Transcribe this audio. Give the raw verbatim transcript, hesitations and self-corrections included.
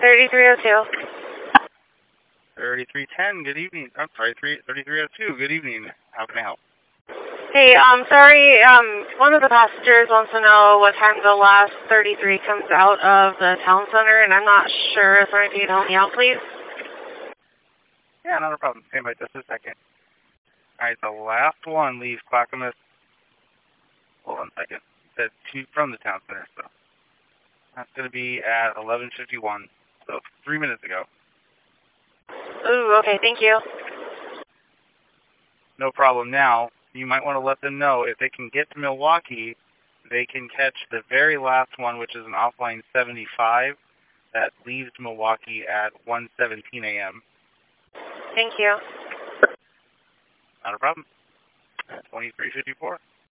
thirty-three oh two. thirty-three ten, good evening. I'm sorry, thirty-three oh two, good evening. How can I help? Hey, um, sorry, um, one of the passengers wants to know what time the last thirty-three comes out of the town center, and I'm not sure if I can help me out, please. Yeah, not a problem. Stand by just a second. Alright, the last one leaves Clackamas. Hold on a second. It said two from the town center, so that's going to be at eleven fifty-one, so three minutes ago. Ooh, okay, thank you. No problem. Now, you might want to let them know if they can get to Milwaukee, they can catch the very last one, which is an offline seventy-five that leaves Milwaukee at one seventeen a m Thank you. Not a problem. twenty-three fifty-four.